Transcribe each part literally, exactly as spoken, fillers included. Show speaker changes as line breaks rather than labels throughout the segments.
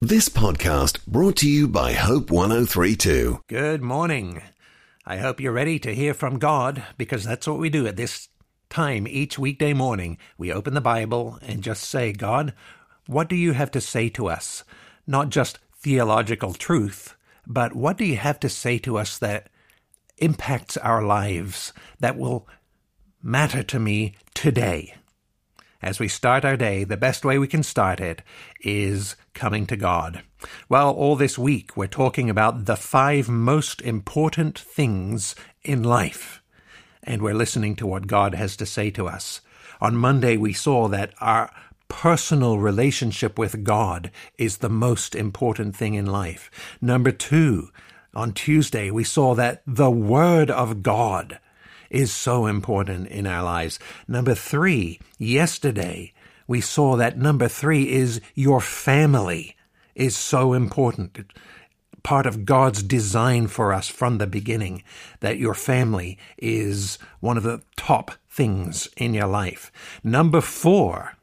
This podcast brought to you by Hope one oh three point two.
Good morning. I hope you're ready to hear from God, because that's what we do at this time each weekday morning. We open the Bible and just say, God, what do you have to say to us? Not just theological truth, but what do you have to say to us that impacts our lives, that will matter to me today? As we start our day, the best way we can start it is coming to God. Well, all this week, we're talking about the five most important things in life, and we're listening to what God has to say to us. On Monday, we saw that our personal relationship with God is the most important thing in life. Number two, on Tuesday, we saw that the Word of God is so important in our lives. Number three, yesterday, we saw that number three is your family is so important. Part of God's design for us from the beginning, that your family is one of the top things in your life. Number four,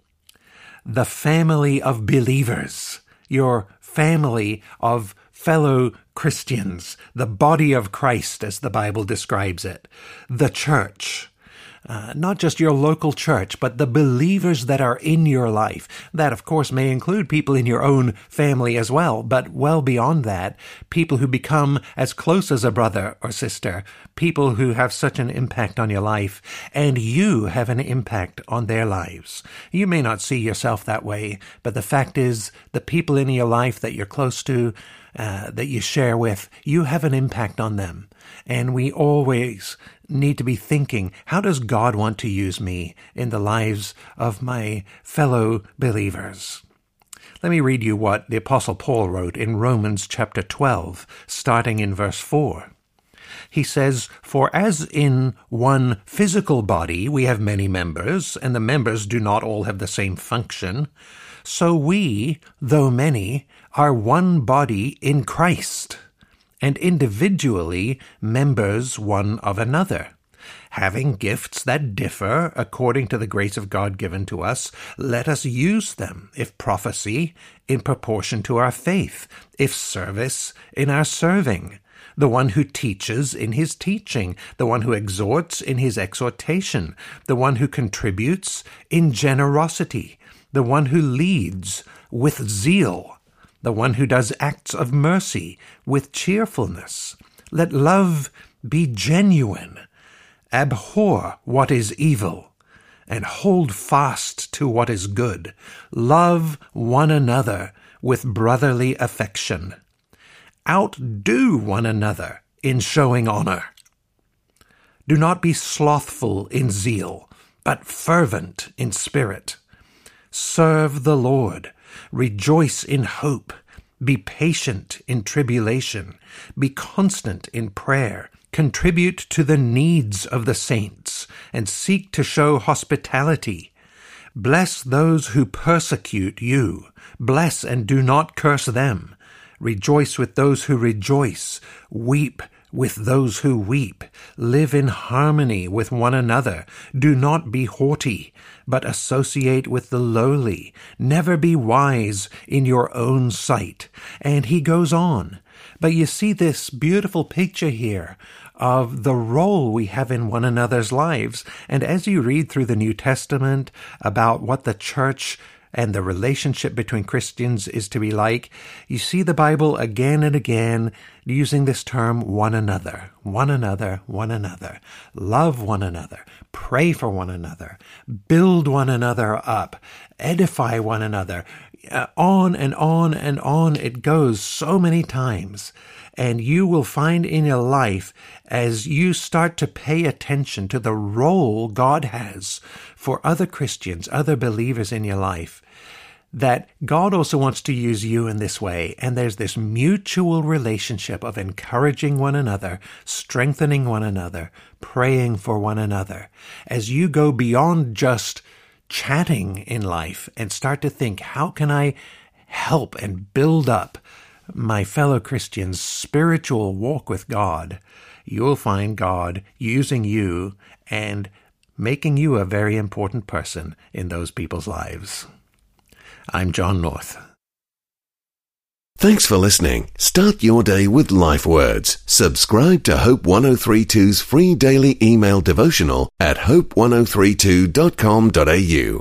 the family of believers, your family of fellow Christians, the body of Christ, as the Bible describes it, the church, uh, not just your local church, but the believers that are in your life. That, of course, may include people in your own family as well, but well beyond that, people who become as close as a brother or sister, people who have such an impact on your life, and you have an impact on their lives. You may not see yourself that way, but the fact is, the people in your life that you're close to, Uh, that you share with, you have an impact on them. And we always need to be thinking, how does God want to use me in the lives of my fellow believers? Let me read you what the Apostle Paul wrote in Romans chapter twelve, starting in verse four. He says, "For as in one physical body we have many members, and the members do not all have the same function, so we, though many, are one body in Christ, and individually members one of another. Having gifts that differ according to the grace of God given to us, let us use them. If prophecy, in proportion to our faith. If service, in our serving. The one who teaches in his teaching, the one who exhorts in his exhortation, the one who contributes in generosity, the one who leads with zeal, the one who does acts of mercy with cheerfulness. Let love be genuine. Abhor what is evil, and hold fast to what is good. Love one another with brotherly affection. Outdo one another in showing honor. Do not be slothful in zeal, but fervent in spirit. Serve the Lord. Rejoice in hope. Be patient in tribulation. Be constant in prayer. Contribute to the needs of the saints, and seek to show hospitality. Bless those who persecute you. Bless and do not curse them. Rejoice with those who rejoice. Weep with those who weep. Live in harmony with one another. Do not be haughty, but associate with the lowly. Never be wise in your own sight." And he goes on. But you see this beautiful picture here of the role we have in one another's lives. And as you read through the New Testament about what the church and the relationship between Christians is to be like, you see the Bible again and again using this term one another, one another, one another. Love one another, pray for one another, build one another up, edify one another. Uh, on and on and on it goes so many times. And you will find in your life, as you start to pay attention to the role God has for other Christians, other believers in your life, that God also wants to use you in this way. And there's this mutual relationship of encouraging one another, strengthening one another, praying for one another. As you go beyond just chatting in life and start to think, how can I help and build up my fellow Christians' spiritual walk with God, you'll find God using you and making you a very important person in those people's lives. I'm John North.
Thanks for listening. Start your day with Life Words. Subscribe to Hope ten thirty-two's free daily email devotional at hope ten thirty-two dot com dot a u.